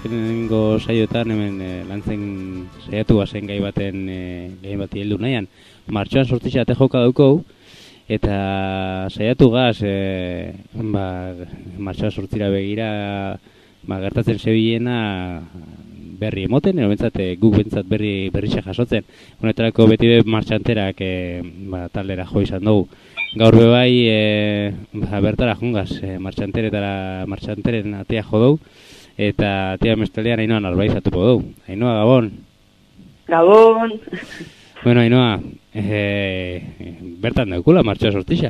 azkenengo saioetan hemen lantzen saiatu bazen gai bati heldu nahian. Martxoan 8 ate joka daukou, eta saiatu gaz, martxoan 8 begira gertatzen zebilena berri emoten, edo guk bentsat berrixe jasotzen. Honetarako beti martxanterak taldera jo izan dugu. Gaur bebai bertara jungaz, martxanteren atea jo dugu, eta atea mestelean Ainhoa narbaizatuko dugu. Ainhoa, Gabon! Gabon! Bueno, Ainhoa, bertan daukula martxoa 8?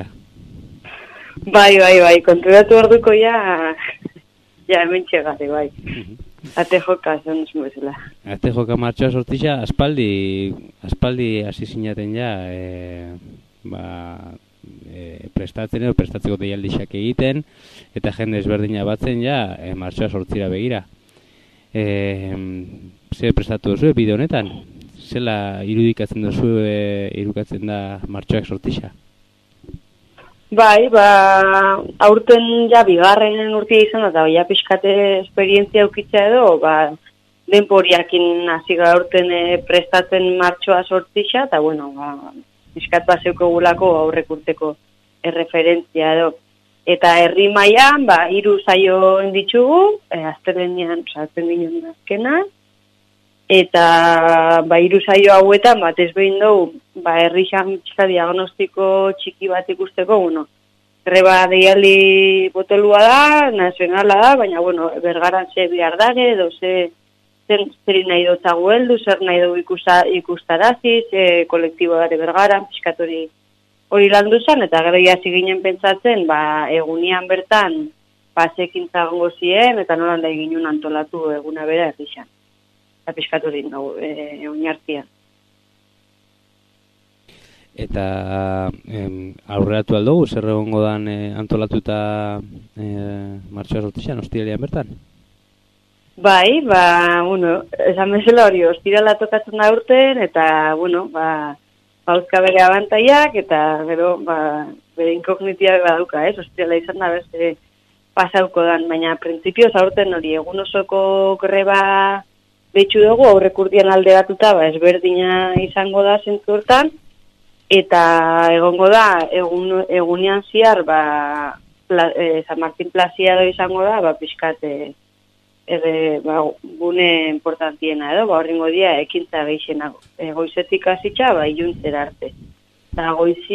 Bai, konturatu orduko ja hemen txegate, bai. Ate joka, zen duzu bezala. Ate joka martxoa 8, aspaldi hasi zinaten ja, prestatzeko deialdixak egiten, eta jende ezberdina batzen ja, martxoa 8 begira. Zer prestatu duzu bide honetan? Zela irudikatzen da martxoak 8? Bai, aurten ja bigarren urtea izan eta ja pixkate esperientzia eukitza edo, denporiakin hasi aurten prestatzen martxoa 8, eta bueno, pixkat baseuko gulako aurrek urteko erreferentzia edo. Eta herri mailan 3 saio ditugu, aztelenean ginen azkena, eta 3 saio hauetan batez behin dugu, herri xamtxika diagnostiko txiki bat ikusteko, greba deialdi botolua da, nazionala da, baina, bergaran ze bihar dage, edo zer nahi dutzagu heldu, zer nahi dugu ikustarazi, ze kolektibo dare bergaran, piskatori hori landu zen, eta gero hasi ginen pentsatzen, egunian bertan, zekin zagongo ziren, eta nolan da eginen antolatu eguna bera errixan. Eta piskatori dugu, oinartia. Eta aurreratu aldugu, zer egongo dan antolatuta martxoa 8 ostiralean bertan? Bai, esan bezala hori, ostirala tokatzen da urten, eta, bauzka bere abantaiak, eta gero, bere inkognitia baduka, ostirala izan da beste pasauko dan, baina printzipioz aurten hori egun osoko greba betxu dugu, aurrek urtean alderatuta, ezberdina izango da zentzu hortan, eta egongo da, egunean ziar, San Martin Plaziado izango da, pixkat, gune importantiena edo, horrengo dia ekintza geixena goizetik hasitza, iluntzera arte. Eta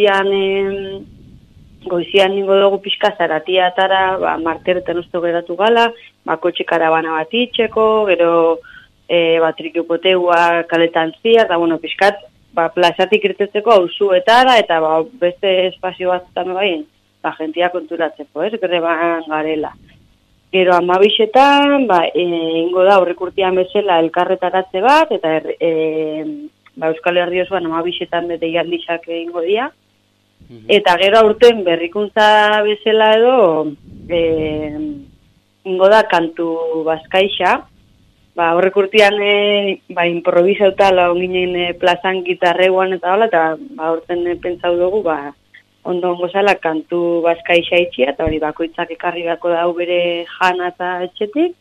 goizian ningo dugu pixka zaratiatara, marterretan usto geratu gala, kotxe karabana bat itxeko, gero trikiopoteua kaletan zia, eta pixkat, plazatik irtetzeko auzuetara, eta beste espazio bat tamen jentia konturatzeko, greban garela. Gero 12etan, ingo da aurrek urtean bezala elkarretaratze bat, eta Euskal Herri osoan 12etan bete jaldixak ingo dira. Eta gero aurten berrikuntza bezala edo, ingo da kantu bazkaixa, aurrek urtean improvisauta launginen plazan gitarreuan eta hola, eta aurten pentsau dugu, ondo gozala kantu bazkaixa itxia, eta hori bakoitzak ekarri bako dau bere jana eta etxetik,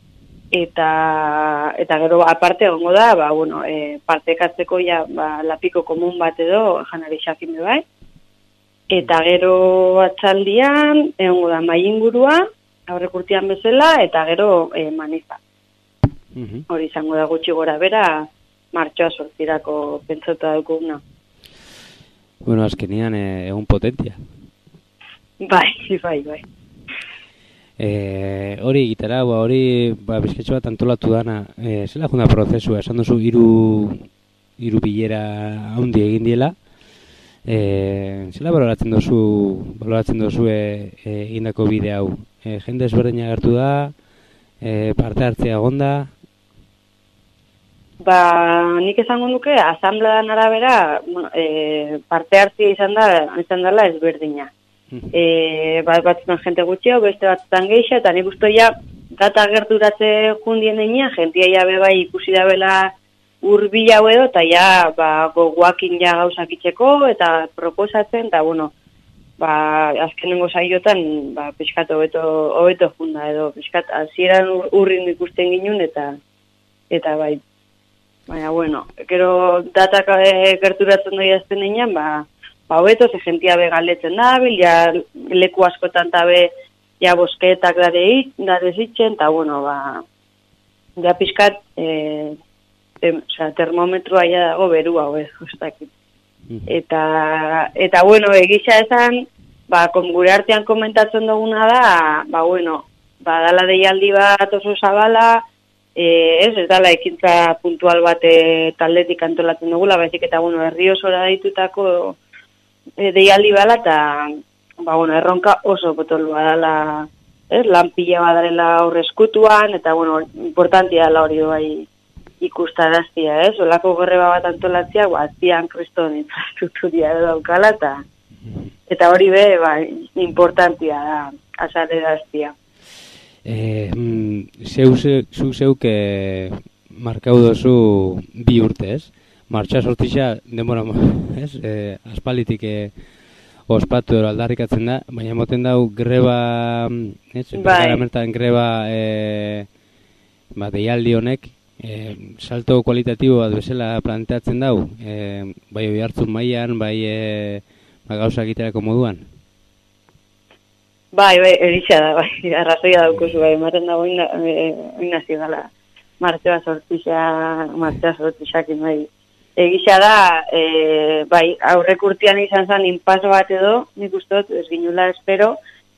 eta gero aparte egongo da, partekatzeko lapiko komun bat edo janari xakin bai, eta gero atzaldian egongo da maingurua, aurrek urtean bezala, eta gero manifa. Hori izango da gutxi gora bera, martxoa 8 pentsatuta dukuguna. Bueno, azkenian egun potentia. Bai. Hori gitara, hori bizketxo bat antolatu dana, zela junda prozesua, esan duzu hiru bilera haundi egin diela, zela baloratzen duzu egindako bide hau? Jende ezberdina agertu da, parte hartzea egonda? Nik esango nuke, asamblean arabera, parte hartzia izan dela ezberdina. Batzutan jente gutxeo, beste batzutan geixa, eta nik uste data gerturatze jundien egin, jentia jabe ikusi da bela hurbilau edo, eta gogoakin gauzak itxeko, eta proposatzen, eta azkenengo saiotan, pixkat hobeto junda, edo pixkat hasieran urrin ikusten ginen, eta bai. Baina, bueno, gero datak gerturatzen doi azten einan, hobeto, ze jentia be galdetzen da, ja leku askotan tabe, ja bosketak dare zitzen, eta, bueno, ja pixkat, termometroa ja dago berua, justakit. Eta bueno, egisa esan, gure artean komentatzen duguna da, bueno, dala deialdi bat oso zabala, ez dala ekintza puntual bat taldetik antolatzen dugula, baizik eta, bueno, herri osora ditutako deialdi bala, eta, bueno, erronka oso potolua dala, lan pila badarela horrezkutuan, eta, bueno, importantia dela hori bai ikustaraztia, olako greba bat antolatzea, azpian kriston infrastrukturia daukala, eta hori be, importantia da, azaleraztia. Zeuk markau dozu bi urte, ez? Martxa sortisa, denbora, ez? Aspalitik ospatu edo aldarrikatzen da, baina moten dau greba, ez? Bergaramertan greba deialdi honek, salto kualitatibo bat bezala planteatzen dau, bai oihartzun mailan, bai gauza egiterako moduan? Bai, erisa da, arrazoia daukuzu, ematen da oinazio gala, martxoa sortixakin, bai. Egisa da, aurrek urtean izan zen inpas bat edo, nik ustot, ez ginula espero,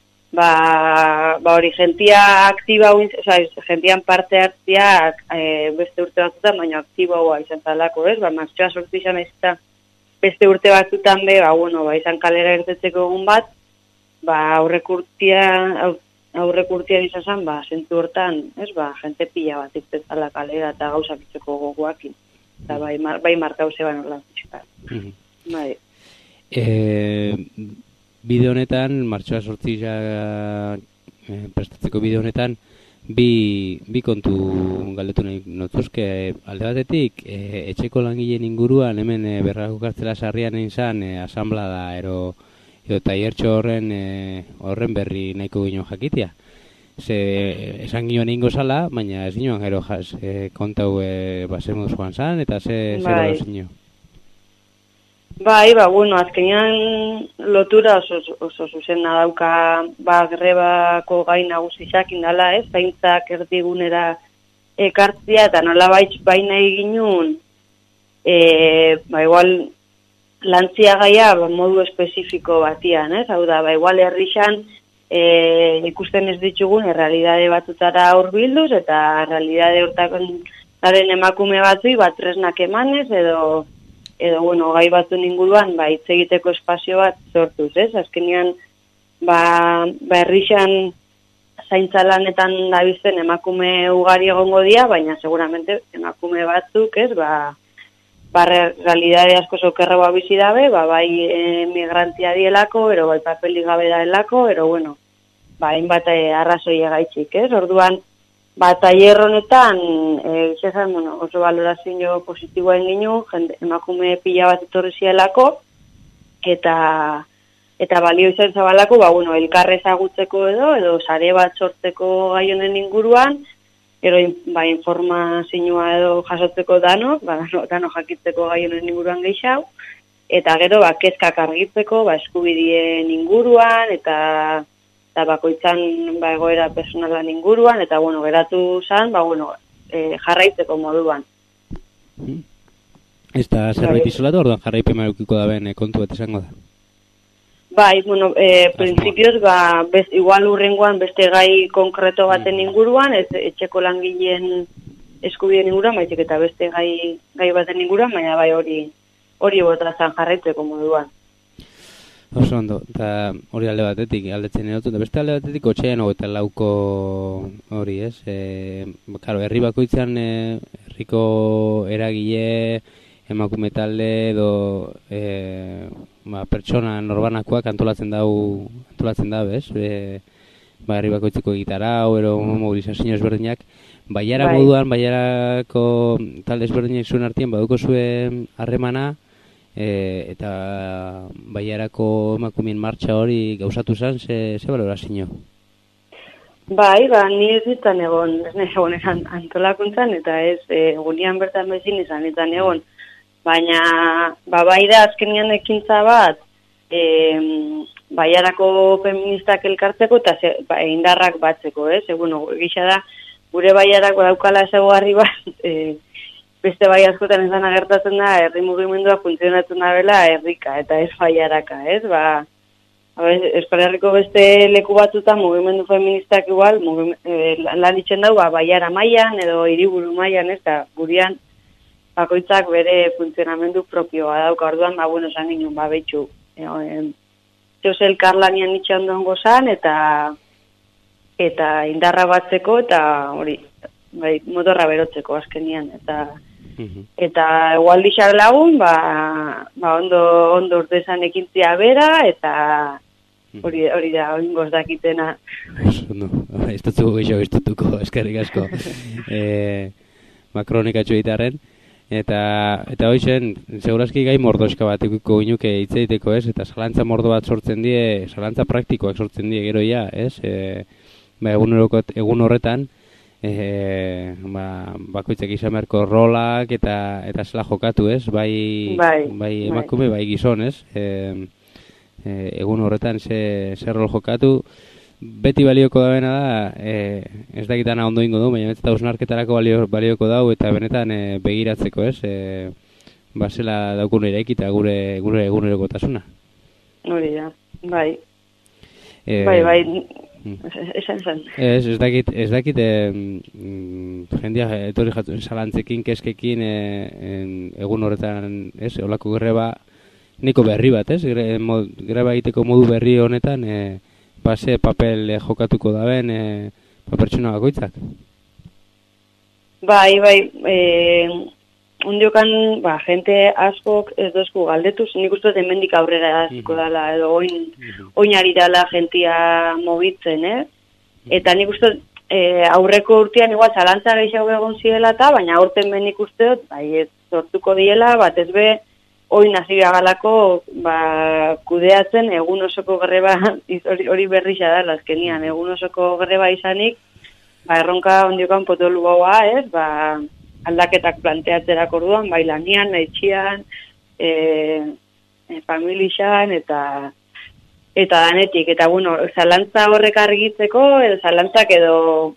hori gentia aktiba, gentian parte hartzia beste urte batzutan, baina aktiboa izan zalako, ez? Martxoa sortixan ez eta beste urte batzutan be, izan kalera ertetzeko egun bat, aurrek urtean izan zen, zentu hortan, ez, jente pila bat iztetzala kalera eta gauzak itzeko gogoakin. Eta bai markau zeban horlan pixka. Bai. Bide honetan, martxoa sortziza prestatzeko bide honetan, bi kontu galdetu nahi notuzke. Alde batetik, etxeko langileen inguruan, hemen Bergarako Kartzela sarrian izan, asanblada ero taiertxo horren berri nahiko gino jakitia. Esan ginoan ingo zala, baina ez ginoan gero kontau basemuz joan zan, eta zer zino? Azkenean lotura oso zuzena dauka grebako gai nagusiak indala, zaintzak erdigunera ekartzia, eta nola baina eginun, igual lantzia gaia modu espezifiko batian, hau da, igual herrixan ikusten ez ditugun errealidade batutara hurbilduz, eta errealidade hortaren emakume batzui tresnak emanez, edo gai batzun inguruan, hitz egiteko espazio bat sortuz, azkenean, herrixan zaintza lanetan dabizten emakume ugari egongo dira, baina seguramente emakume batzuk, realidade asko zokerroa bizi dabe, bai migrantia dielako, ero bai papeli gabe daelako, ero hainbat arrazoi egaitxik, Orduan, tailer honetan, oso valorazio positiboa eginu, emakume pila bat etorri zielako, eta balio izan zabalako, elkarre ezagutzeko edo sare bat sortzeko gai honen inguruan, gero informazioa edo jasotzeko danok jakitzeko gai honen inguruan gehiago, eta gero kezkak argitzeko eskubidien inguruan, eta bakoitzan egoera personalan inguruan, eta geratu zan, jarraitzeko moduan. Ez da zerbait izolatu, orduan jarraipen marukiko da ben kontu bat izango da? Principios, igual urrengoan beste gai konkreto baten inguruan, etxeko langileen eskubideen inguruan, baizik eta beste gai baten inguruan, baina hori botazan jarraitzeko moduan. Oso ondo, eta hori alde batetik, aldetzen erotu, eta beste alde batetik, otxean eta lauko hori, ez? Herri bakoitzan, herriko eragile, emakume talde edo pertsona norbanakoak antolatzen da, bez? Herri bakoitzeko gitarau, ero mobilizazio ezberdinak, baiara moduan, baiarako talde ezberdinak zuen artean, baduko zuen harremana, eta Baiarako emakumeen martxa hori gauzatu zen, ze balorazio? Bai, ni ez nintzen egon, antolakuntzan, eta ez egunean bertan bezin izan egon. Baina, bai da azkenian ekintza bat, Baiarako feministak elkartzeko eta indarrak batzeko, ez? Gisa da, gure Baiarako daukala ezaugarri bat, beste bai askotan ezan agertatzen da, herri mugimendua funtzionatzen da bela herrika, eta ez Baiaraka, ez? Euskal Herriko beste leku batzuta mugimendu feministak igual, lan ditzen dago, Baiara mailan edo hiriburu mailan, ez da, gurean, bakoitzak bere funtzionamendu propioa dauka, orduan, esan ginen, betxu. Zeus elkarlanian itxan duan gozan, eta indarra batzeko, eta hori, motorra berotzeko azkenian, eta egualdixak lagun, ondo urtezan ekintzia bera, eta hori da, oingoz dakitena. Ez dutzuko gehiago iztutuko, eskerrik asko. Kronikatxo egitearen. Eta hoizen, segurazki gai mordoska bat ikuko ginuke hitz egiteko, ez? Eta zalantza mordo bat sortzen die, zalantza praktikoak sortzen die geroia, ez? Egun horretan, bakoitzak izan beharko rolak eta zela jokatu, ez? Bai emakume, bai gizon, ez? Egun horretan zer rol jokatu, beti balioko da bena da, ez dakitana ondo ingo du, baina eta osnarketarako balioko dau eta benetan begiratzeko, ez? Zela daukun eraikita gure egunerokotasuna. Hori da, bai. Bai. Esan zen. Ez dakit jendia etorri jatzen zalantzekin, keskekin egun horretan, ez? Olako greba niko berri bat, ez? Greba egiteko modu berri honetan, papel jokatuko daben pertsona bakoitzak? Bai, undiokan, jente askok ez dozku galdetuz, nik uste hemendik aurrera asko dala, edo oinari dala jentia mobitzen, Eta nik uste aurreko urtean igual zalantza gehiago egon zirela eta, baina aurten ben nik uste dut, ez sortuko diela, batez be, oin hasi galako kudeatzen egun osoko greba, hori berrixa da, azkenian, egun osoko greba izanik, erronka ondiokan potolu gaua, aldaketak planteatzerak orduan, lanian, etxian, familixan, eta danetik. Eta, zalantza horrek argitzeko, edo zalantzak edo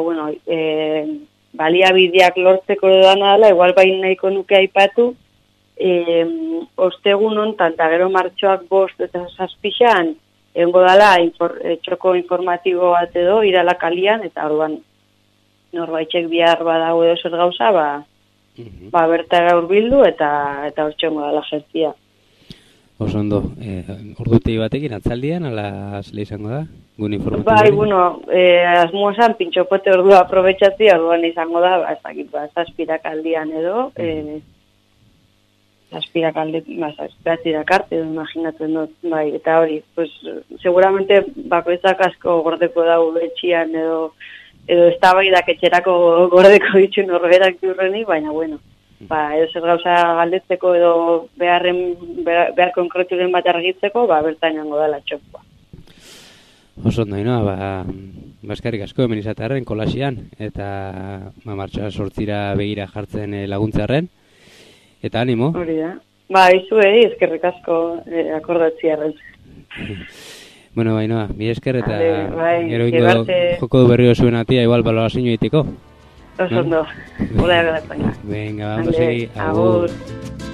baliabideak lortzeko dudana dela, igual nahiko nuke aipatu, ostegun hontan, eta gero martxoak 5 eta 7 egongo dala txoko informatibo bat edo irala kalian, eta orduan norbaitxek bihar badago edo zer gauza, berta gaur bildu eta hortxongo dala jertzia. Oso ondo, ordutei batekin atzaldian, ala zela izango da? Gun informatibo? Asmoa zan, pintxopote ordua aprobetxatzi, orduan izango da, zazpirak aldian edo, zazpirak arte, imaginatzen dut, eta hori, seguramente bakoitzak asko gordeko dago etxian edo eztabaidak etxerako gordeko ditu norberak diurrenik, baina edo zer gauza galdetzeko edo behar konkreturen bat argitzeko, bertan jango dela txokoa. Oso ondo, eskerrik asko hemen izatearen kolasian, eta martxoa 8 begira jartzen laguntzearen, eta animo. Hori da. Izuei, eskerrik asko akordatziarren. Bueno, mi esker eta gero joko du berri zuen atia, igual balorazio egiteko. Oso ondo. Hola, gara. Venga, vamos a seguir. Agur.